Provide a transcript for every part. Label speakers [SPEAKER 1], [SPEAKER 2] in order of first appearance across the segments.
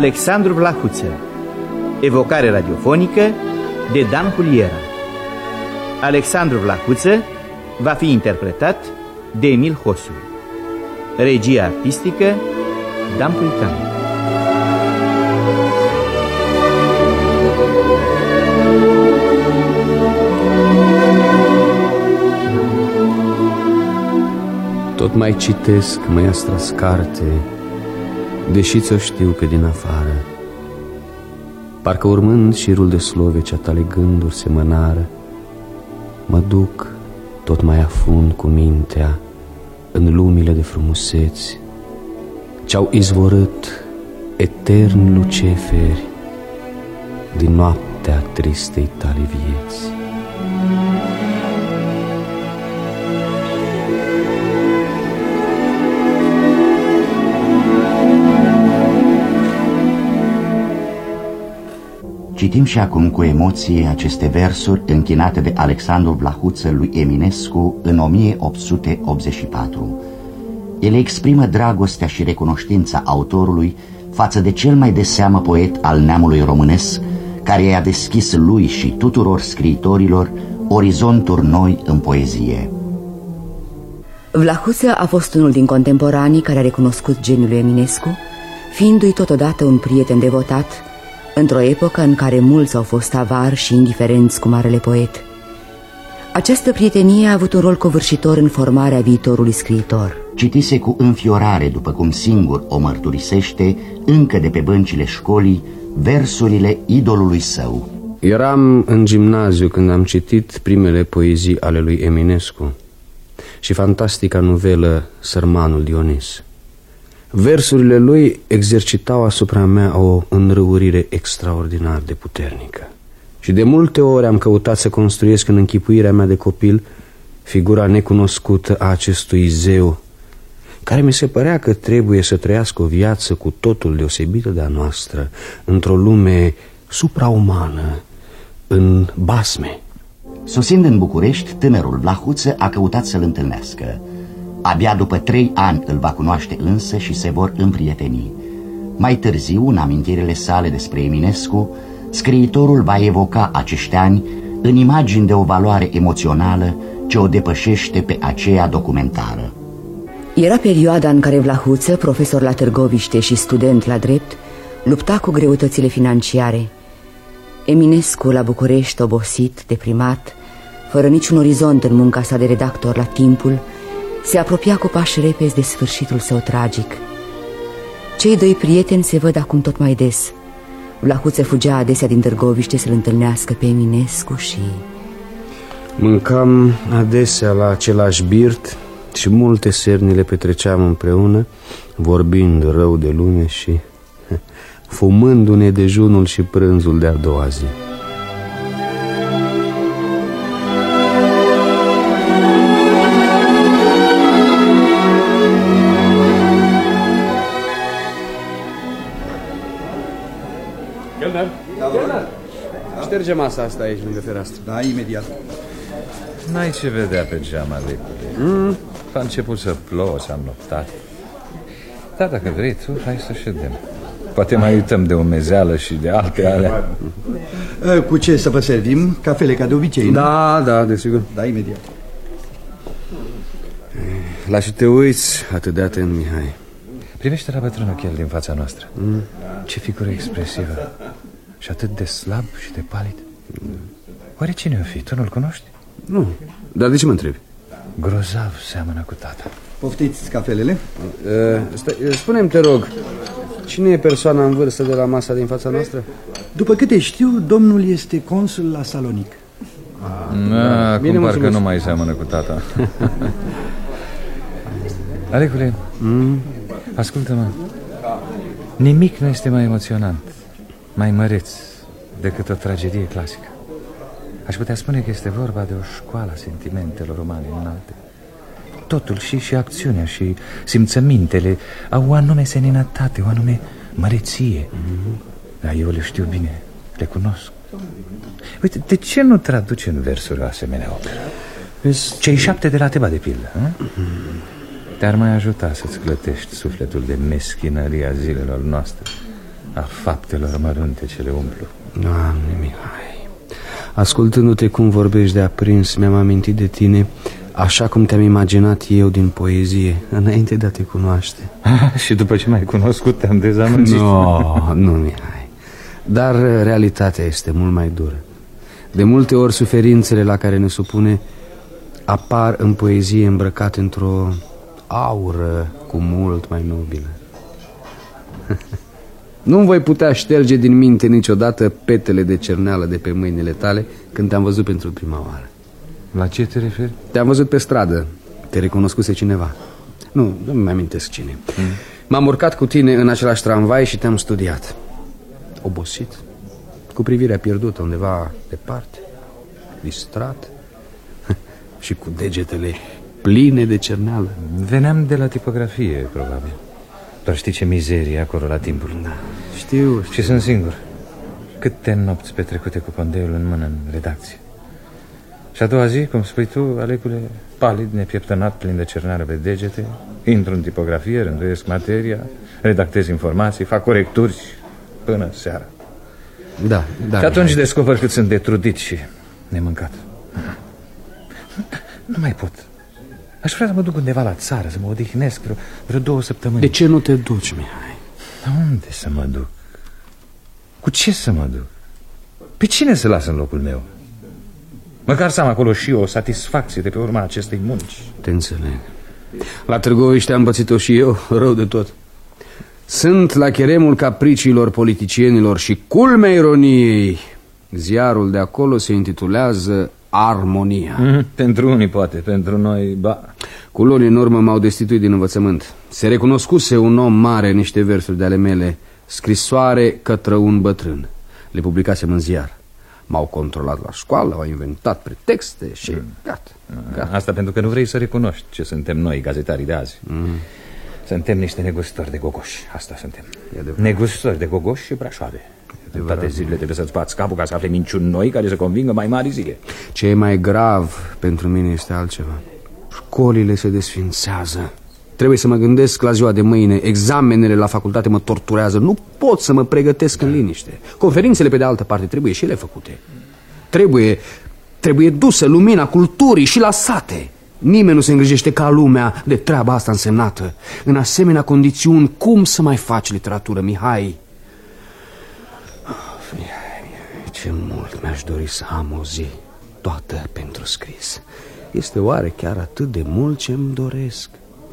[SPEAKER 1] Alexandru Vlahuță. Evocare radiofonică de Dan Huliera. Alexandru Vlahuță va fi interpretat de Emil Hosu. Regia artistică Dan Puican.
[SPEAKER 2] Tot mai citesc măiastra-s carte, deși ți-o știu că din afară. Parcă urmând șirul de sloveci a tale gânduri semănară, mă duc tot mai afund cu mintea în lumile de frumuseți ce-au izvorât etern luceferi din noaptea tristei tale vieți.
[SPEAKER 3] Citim și acum cu emoție aceste versuri închinate de Alexandru Vlahuță lui Eminescu în 1884. Ele exprimă dragostea și recunoștința autorului față de cel mai de seamă poet al neamului românesc, care i-a deschis lui și tuturor scriitorilor orizonturi noi în poezie.
[SPEAKER 4] Vlahuță a fost unul din contemporanii care a recunoscut geniul lui Eminescu, fiindu-i totodată un prieten devotat, într-o epocă în care mulți au fost avari și indiferenți cu marele poet. Această prietenie a avut un rol covârșitor în formarea viitorului scriitor.
[SPEAKER 3] Citise cu înfiorare, după cum singur o mărturisește, încă de pe băncile școlii, versurile idolului său.
[SPEAKER 2] Eram în gimnaziu când am citit primele poezii ale lui Eminescu și fantastica novelă Sărmanul Dionis. Versurile lui exercitau asupra mea o înrăurire extraordinar de puternică. Și de multe ori am căutat să construiesc în închipuirea mea de copil figura necunoscută a acestui zeu, care mi se părea că trebuie să trăiască o viață cu totul deosebită de a noastră, într-o lume supraumană, în basme.
[SPEAKER 3] Sosind în București, tânărul Vlahuță a căutat să-l întâlnească. Abia după 3 ani îl va cunoaște însă și se vor împrieteni. Mai târziu, în amintirile sale despre Eminescu, scriitorul va evoca acești ani în imagini de o valoare emoțională ce o depășește pe aceea documentară.
[SPEAKER 4] Era perioada în care Vlahuță, profesor la Târgoviște și student la drept, lupta cu greutățile financiare. Eminescu, la București, obosit, deprimat, fără niciun orizont în munca sa de redactor la Timpul, se apropia cu pași repezi de sfârșitul său tragic. Cei doi prieteni se văd acum tot mai des. Vlahuță fugea adesea din Târgoviște să-l întâlnească pe Eminescu și...
[SPEAKER 2] Mâncam adesea la același birt și multe serni le petreceam împreună, vorbind rău de lume și fumându-ne dejunul și prânzul de a doua zi. Șterge masa asta aici, lângă fereastră.
[SPEAKER 5] Da, imediat.
[SPEAKER 6] N-ai ce vedea pe geam, Alecule. A început să plouă, s-a noptat. Da, dacă vrei tu, hai să ședem. Poate mai uităm de umezeală și de alte alea.
[SPEAKER 5] Cu ce să vă servim? Cafele ca de obicei, nu?
[SPEAKER 2] Da, desigur.
[SPEAKER 5] Da, imediat.
[SPEAKER 2] La și te uiți atât de atent, Mihai.
[SPEAKER 6] Privește la bătrânul chel din fața noastră. Ce figură expresivă. Și atât de slab și de palid. Oare cine o fi? Tu nu-l cunoști?
[SPEAKER 2] Nu, dar de ce mă întrebi?
[SPEAKER 6] Grozav seamănă cu tata.
[SPEAKER 5] Poftiți cafelele?
[SPEAKER 2] Spune-mi, te rog, cine e persoana în vârstă de la masa din fața noastră?
[SPEAKER 5] După câte știu, domnul este consul la Salonic.
[SPEAKER 6] Acum parcă nu mai seamănă cu tata. Alecule, ascultă-mă. Nimic nu este mai emoționant, mai măreț decât o tragedie clasică. Aș putea spune că este vorba de o școală a sentimentelor umane înalte. Totul și acțiunea și simțămintele au o anume seninătate, o anume măreție. Dar eu le știu bine, le cunosc. Uite, de ce nu traduci în versuri o asemenea operă? Cei 7 de la Teba, de pildă. Te-ar mai ajuta să-ți clătești sufletul de meschinăria zilelor noastre. a faptelor mărunte ce le umplu.
[SPEAKER 2] Doamne, Mihai, ascultându-te cum vorbești de aprins, mi-am amintit de tine așa cum te-am imaginat eu din poezie, înainte de a te cunoaște.
[SPEAKER 6] Și după ce m-ai cunoscut te-am dezamăgit.
[SPEAKER 2] Nu, Mihai. Dar realitatea este mult mai dură. De multe ori suferințele la care ne supune apar în poezie îmbrăcate într-o aură cu mult mai nobilă. Nu-mi voi putea șterge din minte niciodată petele de cerneală de pe mâinile tale când te-am văzut pentru prima oară.
[SPEAKER 6] La ce te referi?
[SPEAKER 2] Te-am văzut pe stradă. Te recunoscuse cineva. Nu mi amintesc cine. M-am urcat cu tine în același tramvai și te-am studiat. Obosit, cu privirea pierdută undeva departe, distrat și cu degetele pline de cerneală.
[SPEAKER 6] Veneam de la tipografie, probabil. Doar știi ce mizerie acolo la timpul.
[SPEAKER 2] Da, știu.
[SPEAKER 6] Și sunt singur. Câte nopți petrecute cu condeiul în mână în redacție. Și a doua zi, cum spui tu, Alecule, palid, nepieptănat, plin de cerneală pe degete, intru în tipografie, rânduiesc materia, redactez informații, fac corecturi până seara.
[SPEAKER 2] Da.
[SPEAKER 6] Și atunci descoper cât sunt de trudit și nemâncat. Nu mai pot. Aș vrea să mă duc undeva la țară, să mă odihnesc vreo 2 săptămâni.
[SPEAKER 2] De ce nu te duci, Mihai?
[SPEAKER 6] La unde să mă duc? Cu ce să mă duc? Pe cine să las în locul meu? Măcar să am acolo și eu o satisfacție de pe urma acestei munci.
[SPEAKER 2] Te înțeleg. La Târgoviște am pățit-o și eu, rău de tot. Sunt la cheremul capriciilor politicienilor și culmea ironiei. Ziarul de acolo se intitulează Armonia.
[SPEAKER 6] Pentru unii poate, pentru noi, ba.
[SPEAKER 2] Cu luni în urmă m-au destituit din învățământ. Se recunoscuse un om mare în niște versuri de ale mele, scrisoare către un bătrân. Le publicasem în ziar. M-au controlat la școală, au inventat pretexte și gata.
[SPEAKER 6] Asta pentru că nu vrei să recunoști ce suntem noi, gazetarii de azi. Suntem niște negustori de gogoși. Asta suntem. Negustori de gogoși și brașoave. În toate zilele trebuie să-ți bați capul ca să afle minciuni noi care să convingă mai mari zile.
[SPEAKER 2] Ce e mai grav pentru mine este altceva. Școlile se desfințează. Trebuie să mă gândesc la ziua de mâine. Examenele la facultate mă torturează. Nu pot să mă pregătesc în liniște. Conferințele, pe de altă parte, trebuie și ele făcute. Trebuie dusă lumina culturii și la sate. Nimeni nu se îngrijește ca lumea de treaba asta însemnată. În asemenea condițiuni, cum să mai faci literatură, Mihai? Ce mult mi-aș dori să am o zi toată pentru scris. Este oare chiar atât de mult ce-mi doresc?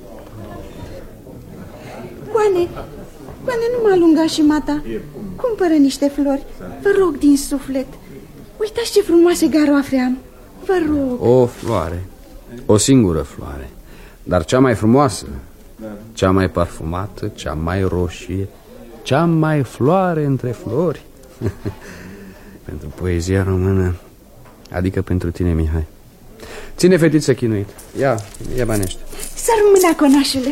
[SPEAKER 7] Coane, nu mă alunga și mata. Cumpără niște flori, vă rog din suflet. Uitați ce frumoase garoafe am, vă rog.
[SPEAKER 2] O floare, o singură floare, dar cea mai frumoasă, cea mai parfumată, cea mai roșie, cea mai floare între flori. Pentru poezia română, adică pentru tine, Mihai. Ține, fetiță chinuit. Ia banii ăștia.
[SPEAKER 7] Să rămână, conașule.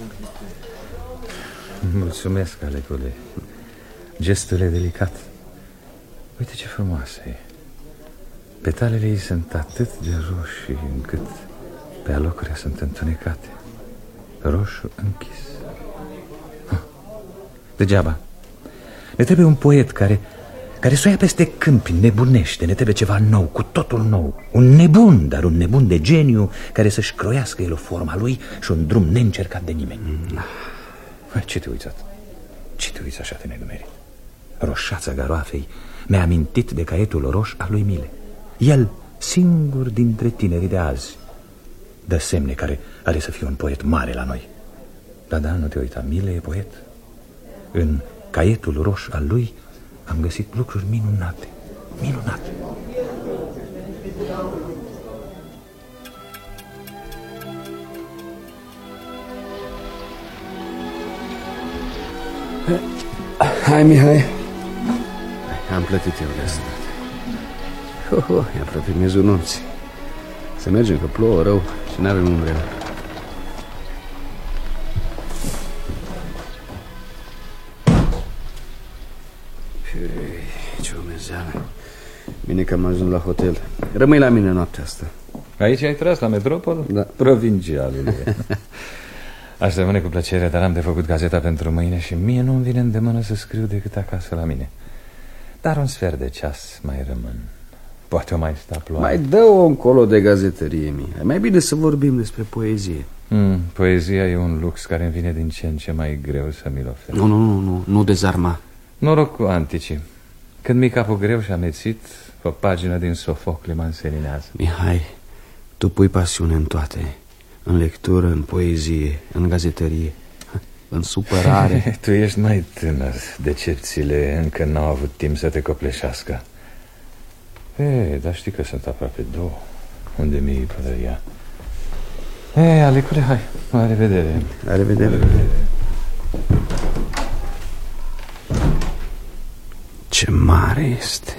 [SPEAKER 6] Mulțumesc, Alecule. Gestul e delicat. Uite ce frumoasă e. Petalele ei sunt atât de roșii încât pe alocuri sunt întunecate. Roșu închis. Degeaba. Ne trebuie un poet care să o ia peste câmpi, nebunește. Ne trebuie ceva nou, cu totul nou. Un nebun, dar un nebun de geniu, care să-și croiască el o forma lui și un drum neîncercat de nimeni. Ce te uitat? Ce te uiți așa de nedumerit? Roșața garoafei mi-a amintit de caietul roș al lui Mile. El, singur dintre tinerii de azi, dă semne care are să fie un poet mare la noi. Da, nu te uita, Mile e poet. În caietul roș al lui am găsit lucruri minunate. Minunate.
[SPEAKER 2] Hai, Mihai. Am plătit eu de asta. E aproape miezul nopții. Să mergem, că plouă rău și n-avem umbrelă. Ce umezeală. Bine că am ajuns la hotel. Rămâi la mine noaptea asta.
[SPEAKER 6] Aici ai tras, la metropol?
[SPEAKER 2] Da.
[SPEAKER 6] Provincialule. Aș rămâne cu plăcere, dar am de făcut gazeta pentru mâine și mie nu-mi vine îndemână să scriu decât acasă la mine. Dar un sfert de ceas mai rămân. Poate o mai sta ploaie.
[SPEAKER 2] Mai dă-o încolo de gazetărie, Mihai. Mai bine să vorbim despre poezie.
[SPEAKER 6] Poezia e un lux care îmi vine din ce în ce mai greu să mi-l ofer.
[SPEAKER 2] Nu dezarma.
[SPEAKER 6] Noroc cu anticii. Când mi-e capul greu și amețit, o pagină din Sofocle mă înseninează.
[SPEAKER 2] Mihai, tu pui pasiune în toate. În lectură, în poezie, în gazetărie, în supărare.
[SPEAKER 6] Tu ești mai tânăr. Decepțiile încă n-au avut timp să te copleșească. Dar știi că sunt aproape 2. Unde mi-i pălăria? Alecule, hai, la revedere.
[SPEAKER 2] La revedere. Ce mare este.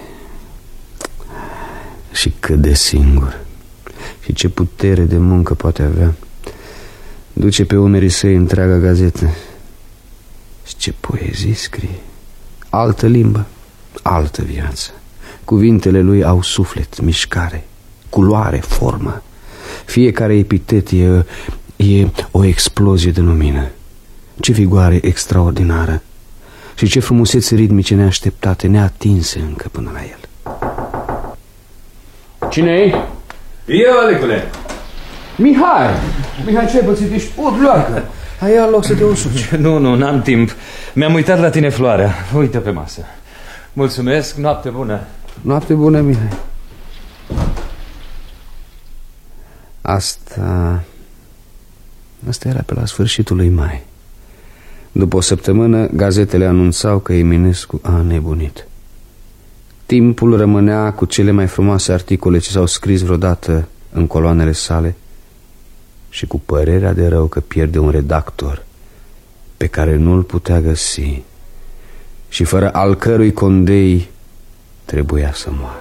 [SPEAKER 2] Și cât de singur. Și ce putere de muncă poate avea. Duce pe umerii săi întreaga gazetă. Și ce poezii scrie. Altă limbă, altă viață. Cuvintele lui au suflet, mișcare, culoare, formă. Fiecare epitet e o explozie de lumină. Ce vigoare extraordinară. Și ce frumusețe ritmice neașteptate, neatinse încă până la el. Cine-i?
[SPEAKER 6] Eu, Alecule.
[SPEAKER 2] Mihai, ce ai pățit? Ești udloacă. Hai, ia loc să te usuci.
[SPEAKER 6] Nu, n-am timp. Mi-am uitat la tine floarea. Uite pe masă. Mulțumesc, noapte bună.
[SPEAKER 2] Noapte bună, Mihai. Asta era pe la sfârșitul lui mai. După o săptămână, gazetele anunțau că Eminescu a nebunit. Timpul rămânea cu cele mai frumoase articole ce s-au scris vreodată în coloanele sale și cu părerea de rău că pierde un redactor pe care nu-l putea găsi și fără al cărui condei trebuia să moară.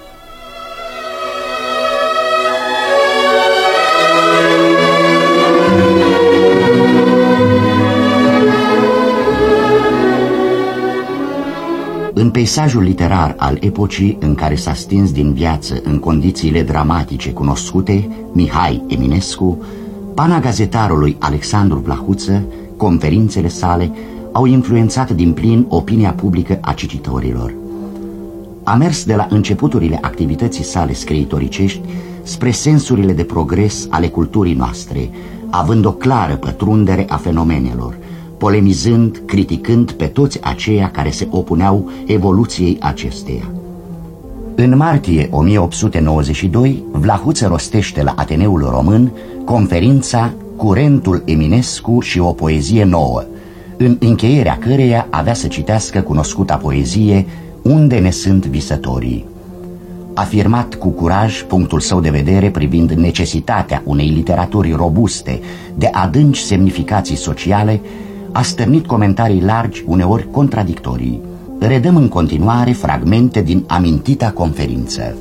[SPEAKER 3] În peisajul literar al epocii în care s-a stins din viață în condițiile dramatice cunoscute, Mihai Eminescu, pana gazetarului Alexandru Vlahuță, conferințele sale au influențat din plin opinia publică a cititorilor. A mers de la începuturile activității sale scriitoricești spre sensurile de progres ale culturii noastre, având o clară pătrundere a fenomenelor, polemizând, criticând pe toți aceia care se opuneau evoluției acesteia. În martie 1892, Vlahuță rostește la Ateneul Român conferința Curentul Eminescu și o poezie nouă, în încheierea căreia avea să citească cunoscuta poezie Unde ne sunt visătorii. Afirmat cu curaj punctul său de vedere privind necesitatea unei literaturi robuste de adânci semnificații sociale, a stârnit comentarii largi, uneori contradictorii. Redăm în continuare fragmente din amintita conferință.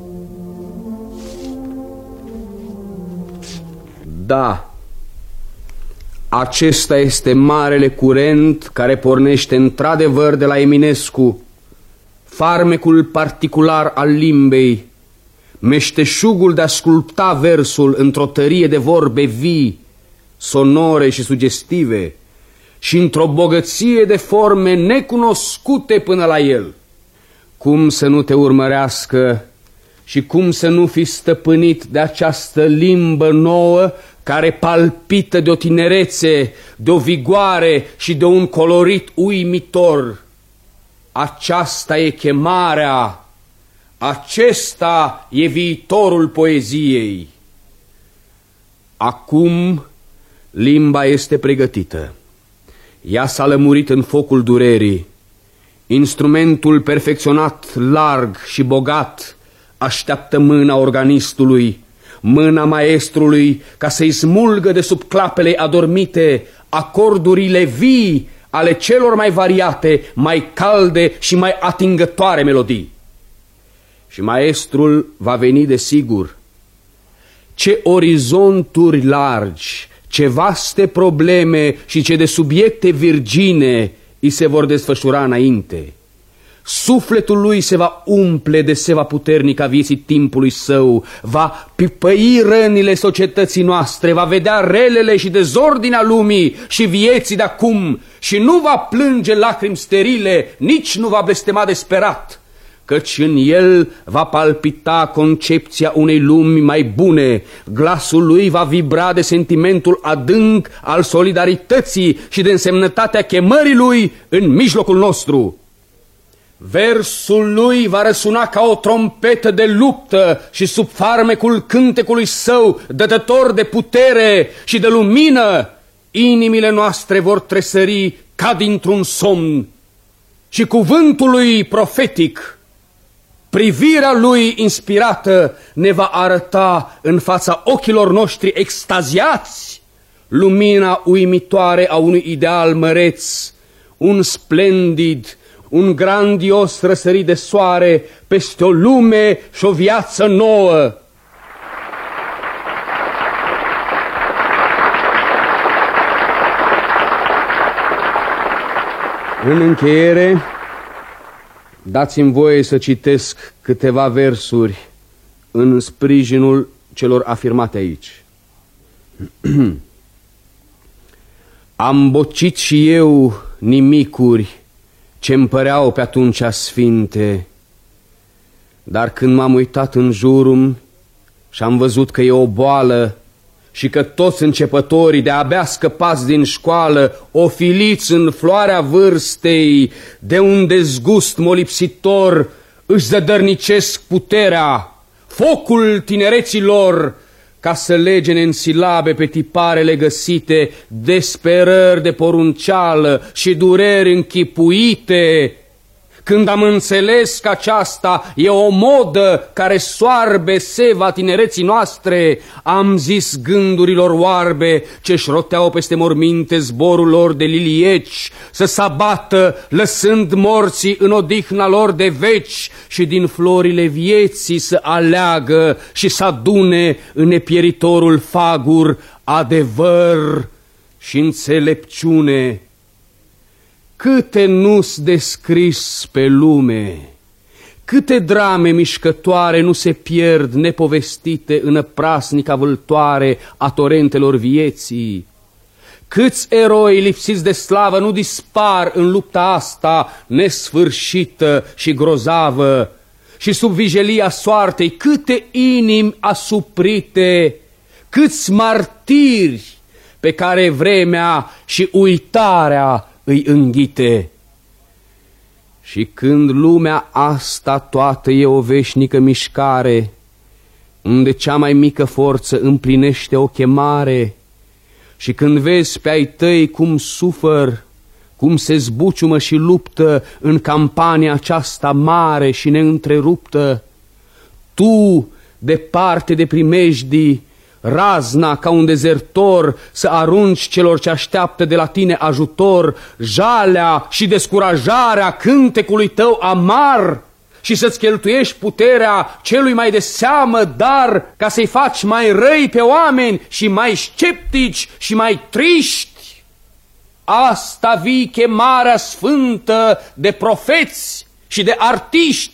[SPEAKER 2] Da, acesta este marele curent care pornește într-adevăr de la Eminescu, farmecul particular al limbei, meșteșugul de a sculpta versul într-o tărie de vorbe vii, sonore și sugestive, și într-o bogăție de forme necunoscute până la el. Cum să nu te urmărească și cum să nu fi stăpânit de această limbă nouă care palpită de o tinerețe, de o vigoare și de un colorit uimitor. Aceasta e chemarea, acesta e viitorul poeziei. Acum limba este pregătită. Ea s-a lămurit în focul durerii. Instrumentul perfecționat, larg și bogat, așteaptă mâna organistului, mâna maestrului, ca să-i smulgă de sub clapele adormite acordurile vii ale celor mai variate, mai calde și mai atingătoare melodii. Și maestrul va veni de sigur. Ce orizonturi largi, ce vaste probleme și ce de subiecte virgine îi se vor desfășura înainte. Sufletul lui se va umple de seva puternică a vieții timpului său, va pipăi rănile societății noastre, va vedea relele și dezordinea lumii și vieții de acum și nu va plânge lacrimi sterile, nici nu va blestema desperat, căci în el va palpita concepția unei lumi mai bune, glasul lui va vibra de sentimentul adânc al solidarității și de însemnătatea chemării lui în mijlocul nostru. Versul lui va răsuna ca o trompetă de luptă și sub farmecul cântecului său, dătător de putere și de lumină, inimile noastre vor tresări ca dintr-un somn. Și cuvântul lui profetic, privirea lui inspirată, ne va arăta în fața ochilor noștri extaziați lumina uimitoare a unui ideal măreț, un splendid, un grandios răsărit de soare peste o lume și o viață nouă. În încheiere, dați-mi voie să citesc câteva versuri în sprijinul celor afirmate aici. Am bocit și eu nimicuri ce-mi păreau pe atunci sfinte, dar când m-am uitat în jurul și am văzut că e o boală și că toți începătorii de-abia scăpați din școală, ofiliți în floarea vârstei, de un dezgust molipsitor, își zădărnicesc puterea, focul tinereții lor, ca să legene în silabe pe tiparele găsite, desperări de porunceală și dureri închipuite. Când am înțeles că aceasta e o modă care soarbe seva tinereții noastre, am zis gândurilor oarbe ce-și roteau peste morminte zborul lor de lilieci, să s-abată lăsând morții în odihna lor de veci și din florile vieții să aleagă și să adune în nepieritorul fagur adevăr și înțelepciune. Câte nu-s descris pe lume, câte drame mișcătoare nu se pierd nepovestite în prasnica vâltoare a torentelor vieții, câți eroi lipsiți de slavă nu dispar în lupta asta nesfârșită și grozavă, și sub vijelia soartei câte inimi asuprite, câți martiri pe care vremea și uitarea îi înghite. Și când lumea asta toată e o veșnică mișcare, unde cea mai mică forță împlinește o chemare, și când vezi pe ai tăi cum sufăr, cum se zbuciumă și luptă în campania aceasta mare și neîntreruptă, tu, departe de primejdii, razna ca un dezertor, să arunci celor ce așteaptă de la tine ajutor jalea și descurajarea cântecului tău amar și să-ți cheltuiești puterea celui mai de seamă dar ca să-i faci mai răi pe oameni și mai sceptici și mai triști. Asta vii chemarea sfântă de profeți și de artiști.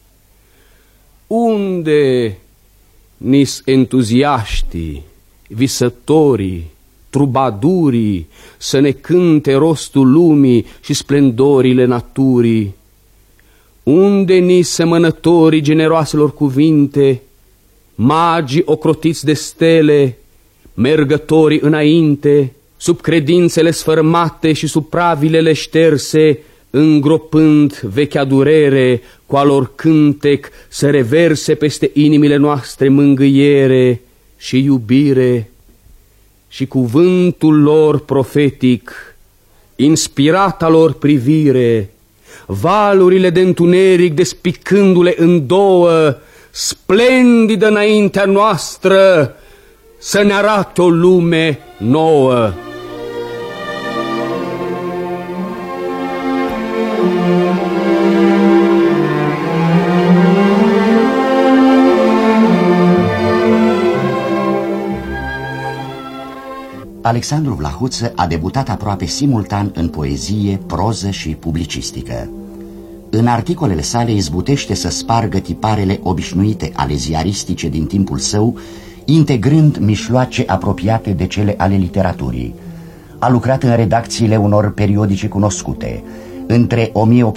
[SPEAKER 2] Unde nis entuziaștii, visătorii, trubadurii, să ne cânte rostul lumii și splendorile naturii? Unde ni semănătorii generoaselor cuvinte, magii ocrotiți de stele, mergătorii înainte, sub credințele sfărmate și sub pravilele șterse, îngropând vechea durere, cu al lor cântec să reverse peste inimile noastre mângâiere și iubire, și cuvântul lor profetic, inspirata lor privire, valurile de întuneric despicându-le în două, splendidă înaintea noastră, să ne arate o lume nouă.
[SPEAKER 3] Alexandru Vlahuță a debutat aproape simultan în poezie, proză și publicistică. În articolele sale izbutește să spargă tiparele obișnuite ale ziaristice din timpul său, integrând mișloace apropiate de cele ale literaturii. A lucrat în redacțiile unor periodice cunoscute, între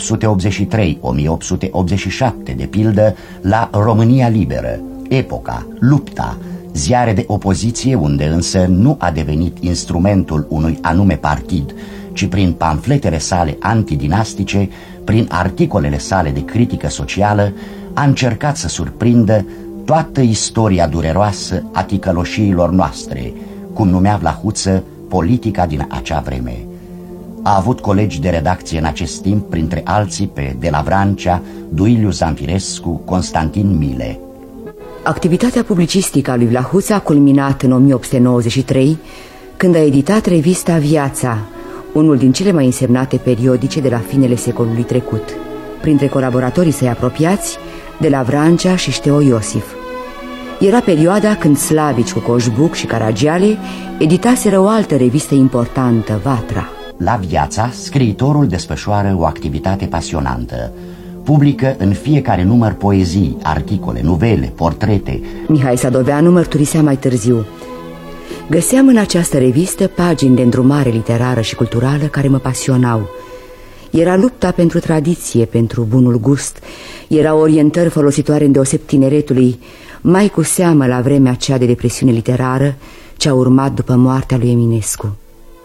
[SPEAKER 3] 1883-1887, de pildă, la România Liberă, Epoca, Lupta, ziare de opoziție unde însă nu a devenit instrumentul unui anume partid, ci prin pamfletele sale antidinastice, prin articolele sale de critică socială, a încercat să surprindă toată istoria dureroasă a ticăloșiilor noastre, cum numea Vlahuță politica din acea vreme. A avut colegi de redacție în acest timp, printre alții pe De la Vrancea, Duiliu Zamfirescu, Constantin Mile.
[SPEAKER 4] Activitatea publicistică a lui Vlahuță a culminat în 1893, când a editat revista Viața, unul din cele mai însemnate periodice de la finele secolului trecut. Printre colaboratorii săi apropiați, De la Vrancea și Șteo Iosif. Era perioada când Slavici cu Coșbuc și Caragiale editaseră o altă revistă importantă, Vatra.
[SPEAKER 3] La Viața, scriitorul desfășoară o activitate pasionantă. Publică în fiecare număr poezii, articole, novele, portrete.
[SPEAKER 4] Mihai Sadoveanu mărturisea mai târziu: găseam în această revistă pagini de îndrumare literară și culturală care mă pasionau. Era lupta pentru tradiție, pentru bunul gust. Era orientări folositoare îndeoseb tineretului, mai cu seamă la vremea aceea de depresiune literară ce a urmat după moartea lui Eminescu.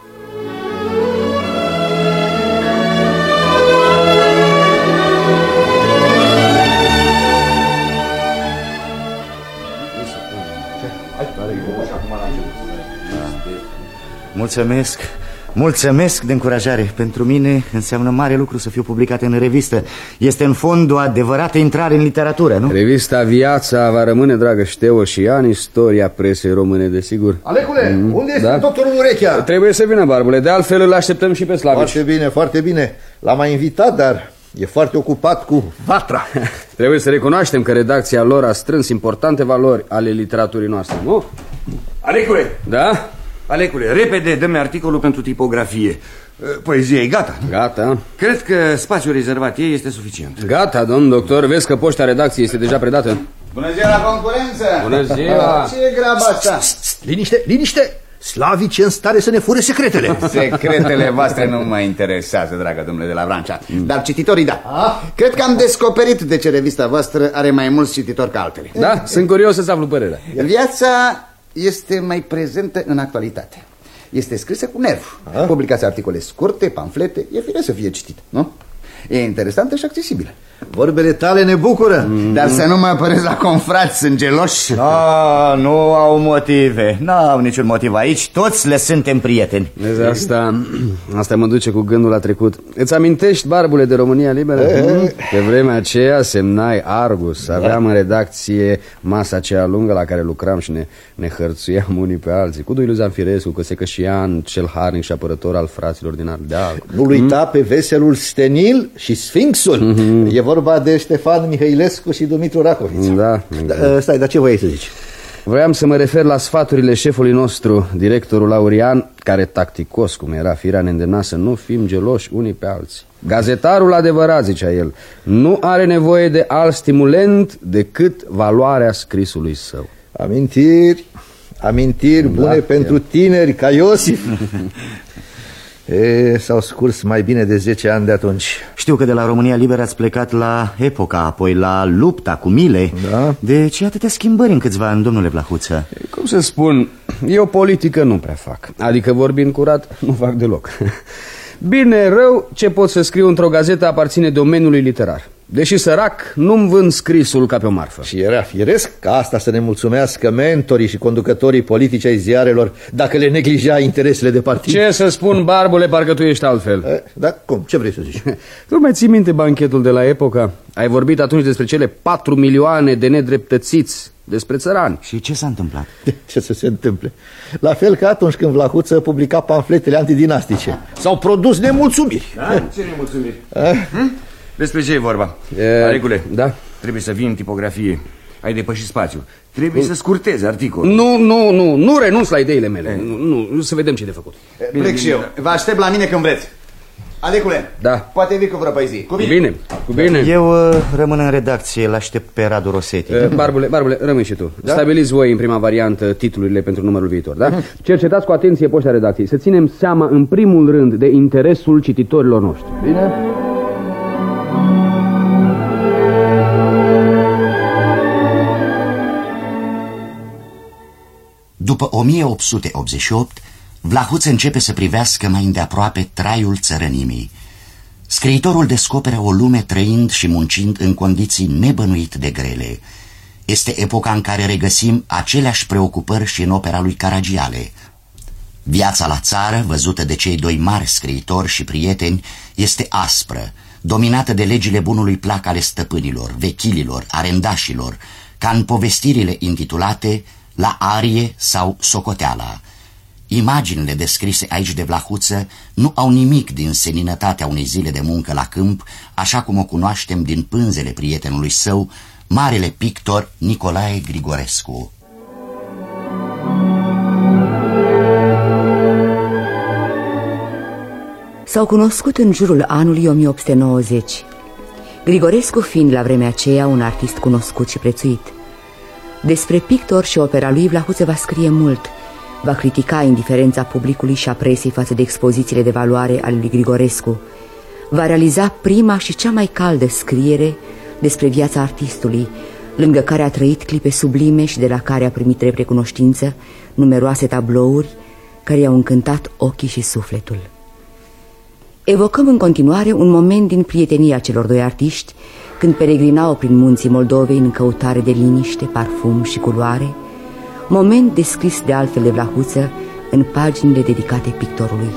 [SPEAKER 1] Mulțumesc de încurajare. Pentru mine înseamnă mare lucru să fiu publicat în revistă. Este în fond o adevărată intrare în literatură, nu?
[SPEAKER 2] Revista Viața va rămâne, dragă Șteo, și ea în istoria presei române, desigur.
[SPEAKER 8] Alecule, unde este doctorul Urechea?
[SPEAKER 2] Trebuie să vină, Barbule, de altfel îl așteptăm și pe Slavici.
[SPEAKER 8] Foarte bine, foarte bine. L-am mai invitat, dar e foarte ocupat cu Vatra.
[SPEAKER 2] Trebuie să recunoaștem că redacția lor a strâns importante valori ale literaturii noastre, nu?
[SPEAKER 9] Alecule!
[SPEAKER 2] Da?
[SPEAKER 9] Alecule, repede dă-mi articolul pentru tipografie. Poezia e gata?
[SPEAKER 2] Gata.
[SPEAKER 9] Cred că spațiul rezervat ei este suficient.
[SPEAKER 2] Gata, domn doctor, vezi că poșta redacției este deja predată.
[SPEAKER 10] Bună ziua la concurență!
[SPEAKER 2] Bună ziua!
[SPEAKER 10] Ce e graba asta?
[SPEAKER 8] Liniște, liniște! Slavici e în stare să ne fure secretele.
[SPEAKER 10] Secretele voastre nu mă interesează, dragă domnule de la Vrancea. Dar cititorii, da. Cred că am descoperit de ce revista voastră are mai mulți cititori ca altele.
[SPEAKER 2] Da, sunt curios să-ți aflu părerea.
[SPEAKER 10] Viața este mai prezentă în actualitate. Este scrisă cu nerv. Publicați articole scurte, pamflete. E firesc să fie citit, nu? E interesantă și accesibilă.
[SPEAKER 8] Vorbele tale ne bucură.
[SPEAKER 10] Dar să nu mă apăreți la confrați sângeloși.
[SPEAKER 1] Nu au motive. Nu au niciun motiv aici. Toți le suntem prieteni.
[SPEAKER 2] Vezi, asta mă duce cu gândul la trecut. Îți amintești, Barbule, de România Liberă? Pe vremea aceea semnai Argus. Aveam în redacție masa aceea lungă la care lucram și ne hărțuiam unii pe alții. Cu Duiliu Zamfirescu, cu Secășian, cel harnic și apărător al fraților din Ardeal.
[SPEAKER 8] Nu-l uita pe veselul Stenil și Sfinxul. E vorba de Ștefan Mihailescu și Dumitru Racoviță.
[SPEAKER 2] Da.
[SPEAKER 8] Stai, dar ce voiai să zici?
[SPEAKER 2] Vreau să mă refer la sfaturile șefului nostru, directorul Laurian, care, tacticos cum era firea, ne îndemna să nu fim geloși unii pe alții. Gazetarul adevărat, zicea el, nu are nevoie de alt stimulent decât valoarea scrisului său.
[SPEAKER 8] Amintiri bune pentru tineri ca Iosif. S-au scurs mai bine de 10 ani de atunci.
[SPEAKER 1] Știu că de la România Liberă ați plecat la Epoca, apoi la Lupta cu Mile.
[SPEAKER 8] Da.
[SPEAKER 1] De ce atâtea schimbări în câțiva ani, domnule Vlahuță?
[SPEAKER 2] Cum să spun, eu politică nu prea fac. Adică, vorbind curat, nu fac deloc. Bine, rău, ce pot să scriu într-o gazetă aparține domeniului literar. Deși sărac, nu-mi vând scrisul ca pe o marfă.
[SPEAKER 8] Și era firesc ca asta să ne mulțumească mentorii și conducătorii politici ai ziarelor dacă le neglija interesele de partid.
[SPEAKER 2] Ce să spun, Barbule, parcă tu ești altfel.
[SPEAKER 8] Dar cum? Ce vrei să zici?
[SPEAKER 2] Tu mai ții minte banchetul de la Epoca? Ai vorbit atunci despre cele 4 milioane de nedreptățiți, despre țărani.
[SPEAKER 1] Și ce s-a întâmplat?
[SPEAKER 8] Ce să se întâmple? La fel ca atunci când Vlahuță publica pamfletele antidinastice. S-au produs nemulțumiri.
[SPEAKER 9] Da? Ce nemulțumiri? Despre ce e vorba? Alegule,
[SPEAKER 2] da?
[SPEAKER 9] Trebuie să vii în tipografie. Ai depășit spațiu. Trebuie să scurtezi articolul.
[SPEAKER 2] Nu renunț la ideile mele. Nu, să vedem ce de făcut.
[SPEAKER 10] Plec și eu. Vă aștept la mine când vreți. Alecule,
[SPEAKER 2] Da.
[SPEAKER 10] poate vii cu vreo poezie. Cu
[SPEAKER 2] Bine, cu bine.
[SPEAKER 1] Eu rămân în redacție, l-aștept pe Radu Rosetti.
[SPEAKER 2] Barbule, rămâi și tu. Da? Stabiliți voi în prima variantă titlurile pentru numărul viitor, da? Cercetați cu atenție poșta redacției. Să ținem seama în primul rând de interesul cititorilor noștri. Bine?
[SPEAKER 3] După 1888, Vlahuță începe să privească mai îndeaproape traiul țărănimii. Scriitorul descoperă o lume trăind și muncind în condiții nebănuit de grele. Este epoca în care regăsim aceleași preocupări și în opera lui Caragiale. Viața la țară, văzută de cei doi mari scriitori și prieteni, este aspră, dominată de legile bunului plac ale stăpânilor, vechililor, arendașilor, ca în povestirile intitulate La arie sau Socoteala. Imaginile descrise aici de Vlahuță nu au nimic din seninătatea unei zile de muncă la câmp, așa cum o cunoaștem din pânzele prietenului său, marele pictor Nicolae Grigorescu.
[SPEAKER 4] S-au cunoscut în jurul anului 1890, Grigorescu fiind la vremea aceea un artist cunoscut și prețuit. Despre pictor și opera lui Vlahuță va scrie mult. Va critica indiferența publicului și a presei față de expozițiile de valoare ale lui Grigorescu. Va realiza prima și cea mai caldă scriere despre viața artistului, lângă care a trăit clipe sublime și de la care a primit drept recunoștință numeroase tablouri care i-au încântat ochii și sufletul. Evocăm în continuare un moment din prietenia celor doi artiști, când peregrinau prin munții Moldovei în căutare de liniște, parfum și culoare, moment descris de altfel de Vlahuță în paginile dedicate pictorului.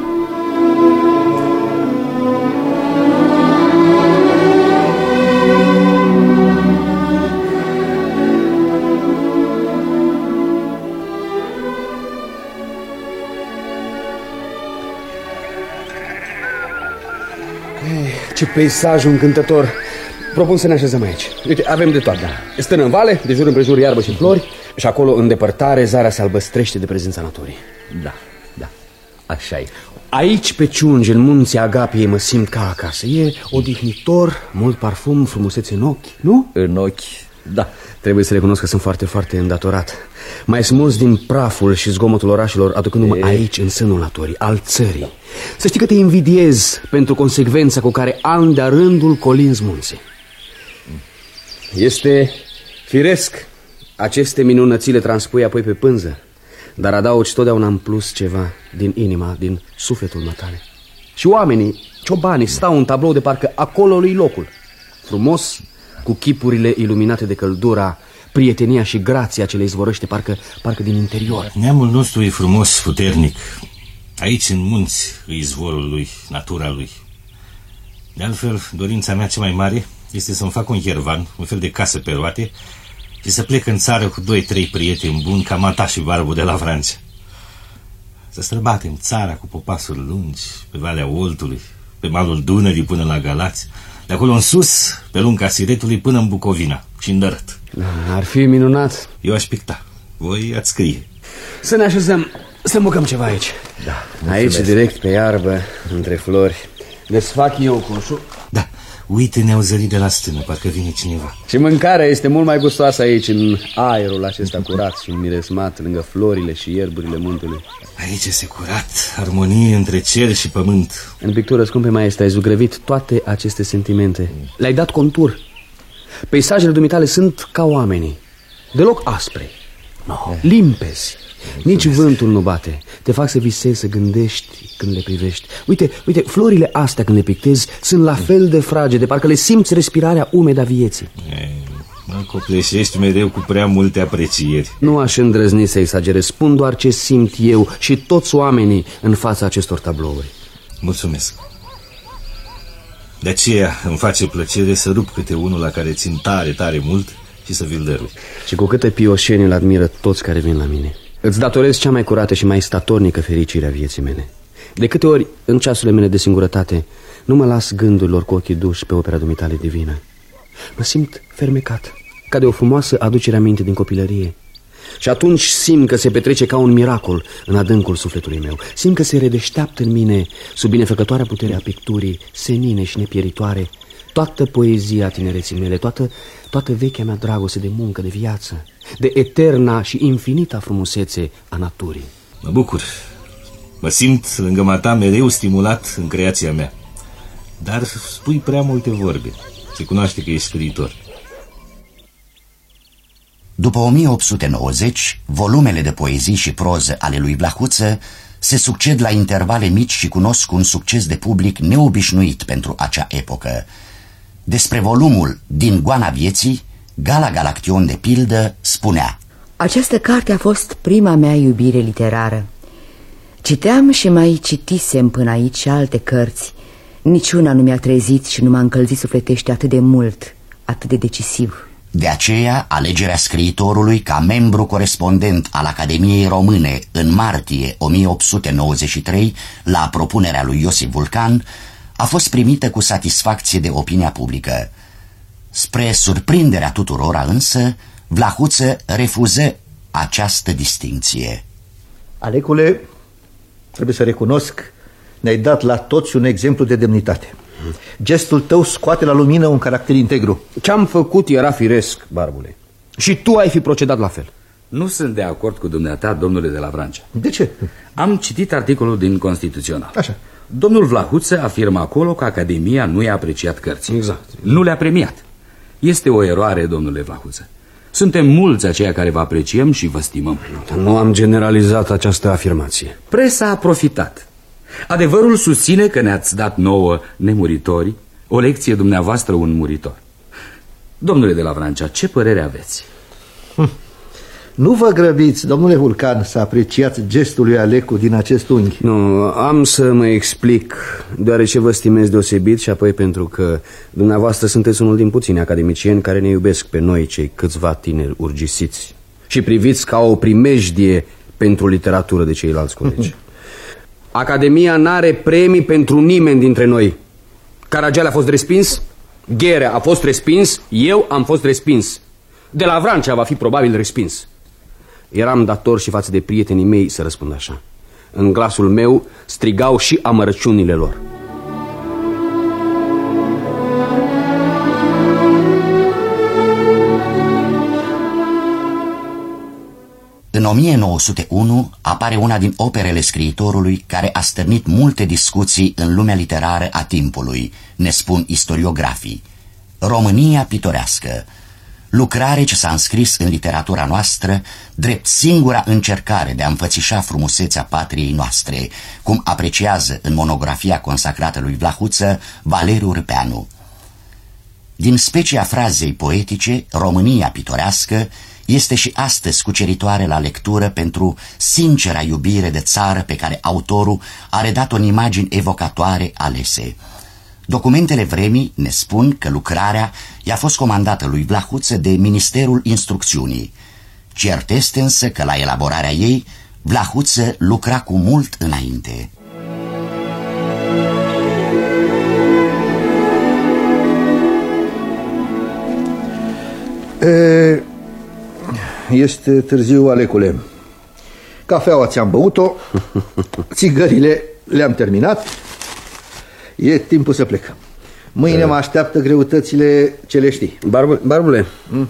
[SPEAKER 2] Ce peisaj încântător! Propun să ne așezăm aici. Uite, avem de toate. Stână în vale, de jur împrejur iarbă și flori, și acolo, în depărtare, zarea se albăstrește de prezența naturii.
[SPEAKER 6] Da, așa e.
[SPEAKER 2] Aici, pe ciungi, în munții Agapiei, mă simt ca acasă. E odihnitor, mult parfum, frumusețe în ochi, nu?
[SPEAKER 6] În ochi, da.
[SPEAKER 2] Trebuie să recunosc că sunt foarte, foarte îndatorat. Mai smuls din praful și zgomotul orașelor, aducându-mă aici, în sânul naturii, al țării. Să știi că te invidiez pentru consecvența cu care an de-a rândul colinzi munții. Este firesc. Aceste minunății le transpui apoi pe pânză, dar adaugi totdeauna în plus ceva din inima, din sufletul matale. Și oamenii, ciobanii, stau în tablou de parcă acolo-i locul. Frumos, cu chipurile iluminate de căldura, prietenia și grația ce le izvorăște parcă din interior.
[SPEAKER 11] Neamul nostru e frumos, puternic. Aici, în munți, e izvorul lui, natura lui. De altfel, dorința mea cea mai mare este să-mi fac un chervan, un fel de casă pe roate, și să plec în țară cu 2-3 prieteni buni, ca Mata și Barbu de la Franța. Să străbatem țara cu popasuri lungi, pe Valea Oltului, pe malul Dunării până la Galați, de acolo în sus, pe lunga Siretului până în Bucovina și în Dărăt.
[SPEAKER 2] Ar fi minunat.
[SPEAKER 11] Eu aș picta, voi ați scrie.
[SPEAKER 2] Să ne așezăm, să mâncăm ceva aici.
[SPEAKER 11] Da,
[SPEAKER 2] aici, direct pe iarbă, între flori. Desfac eu coșul.
[SPEAKER 11] Da, uite, ne-au zărit de la stână, parcă vine cineva.
[SPEAKER 2] Și mâncarea este mult mai gustoasă aici, în aerul acesta curat și miresmat, lângă florile și ierburile muntelui.
[SPEAKER 11] Aici este curat, armonie între cer și pământ.
[SPEAKER 2] În pictură, scumpe maestre, ai zugrăvit toate aceste sentimente. Le-ai dat contur. Peisajele dumitale sunt ca oamenii, deloc aspre, limpezi. Nici vântul nu bate. Te fac să visezi, să gândești când le privești. Uite, florile astea când le pictezi sunt la fel de fragede, parcă le simți respirarea umedă a vieții.
[SPEAKER 11] Mă copleșești mereu cu prea multe aprecieri.
[SPEAKER 2] Nu aș îndrăzni să exagerez, spun doar ce simt eu și toți oamenii în fața acestor tablouri.
[SPEAKER 11] Mulțumesc. De aceea îmi face plăcere să rup câte unul la care țin tare, tare mult și să vi-l dărui.
[SPEAKER 2] Și cu câtă pioșenie îl admiră toți care vin la mine. Îți datorez cea mai curată și mai statornică fericire a vieții mele. De câte ori, în ceasurile mele de singurătate, nu mă las gândurilor cu ochii duși pe opera dumitale divină. Mă simt fermecat, ca de o frumoasă aducere aminte din copilărie. Și atunci simt că se petrece ca un miracol în adâncul sufletului meu. Simt că se redeșteaptă în mine, sub binefăcătoarea putere a picturii, senine și nepieritoare, toată poezia tinereții mele, toată vechea mea dragoste de muncă, de viață, de eterna și infinita frumusețe a naturii.
[SPEAKER 11] Mă bucur. Mă simt lângă mata mereu stimulat în creația mea. Dar spui prea multe vorbe. Se cunoaște că ești scriitor.
[SPEAKER 3] După 1890, volumele de poezii și proză ale lui Vlahuță se succed la intervale mici și cunosc un succes de public neobișnuit pentru acea epocă. Despre volumul Din goana vieții, Gala Galaction, de pildă, spunea:
[SPEAKER 4] această carte a fost prima mea iubire literară. Citeam și mai citisem până aici alte cărți. Niciuna nu mi-a trezit și nu m-a încălzit sufletește atât de mult, atât de decisiv.
[SPEAKER 3] De aceea, alegerea scriitorului ca membru corespondent al Academiei Române în martie 1893, la propunerea lui Iosif Vulcan, a fost primită cu satisfacție de opinia publică. Spre surprinderea tuturora însă, Vlahuță refuză această distincție.
[SPEAKER 8] Alecule, trebuie să recunosc, ne-ai dat la toți un exemplu de demnitate. Gestul tău scoate la lumină un caracter integru.
[SPEAKER 2] Ce-am făcut era firesc, Barbule. Și tu ai fi procedat la fel.
[SPEAKER 12] Nu sunt de acord cu dumneata, domnule de la Vrancea.
[SPEAKER 8] De ce?
[SPEAKER 12] Am citit articolul din Constituțional.
[SPEAKER 8] Așa.
[SPEAKER 12] Domnul Vlahuță afirmă acolo că Academia nu i-a apreciat cărți.
[SPEAKER 2] Exact.
[SPEAKER 12] Nu le-a premiat. Este o eroare, domnule Vlahuță. Suntem mulți aceia care vă apreciem și vă stimăm.
[SPEAKER 2] Nu am generalizat această afirmație.
[SPEAKER 12] Presa a profitat. Adevărul susține că ne-ați dat nouă, nemuritori, o lecție dumneavoastră, un muritor. Domnule de la Vrancea, ce părere aveți?
[SPEAKER 8] Nu vă grăbiți, domnule Vulcan, să apreciați gestul lui Alecu din acest unghi.
[SPEAKER 2] Nu, am să mă explic, deoarece vă stimez deosebit și apoi pentru că dumneavoastră sunteți unul din puțini academicieni care ne iubesc pe noi, cei câțiva tineri urgisiți, și priviți ca o primejdie pentru literatură de ceilalți colegi. Academia n-are premii pentru nimeni dintre noi. Caragiale a fost respins, Gherea a fost respins, eu am fost respins. De la Vrancea va fi probabil respins. Eram dator și față de prietenii mei să răspund așa. În glasul meu strigau și amărăciunile lor.
[SPEAKER 3] În 1901 apare una din operele scriitorului care a stârnit multe discuții în lumea literară a timpului, ne spun istoriografii: România pitorească, lucrare ce s-a înscris în literatura noastră drept singura încercare de a înfățișa frumusețea patriei noastre, cum apreciază în monografia consacrată lui Vlahuță Valeriu Râpeanu. Din specia frazei poetice, România pitorească este și astăzi cuceritoare la lectură pentru sincera iubire de țară pe care autorul a redat-o în imagini evocatoare alese. Documentele vremii ne spun că lucrarea i-a fost comandată lui Vlahuță de Ministerul Instrucțiunii. Cert este însă că la elaborarea ei Vlahuță lucra cu mult înainte.
[SPEAKER 8] Este târziu, Alecule. Cafeaua ți-am băut-o, țigările le-am terminat. E timpul să plec. Mâine mă așteaptă greutățile ce le știi.
[SPEAKER 2] Barbule,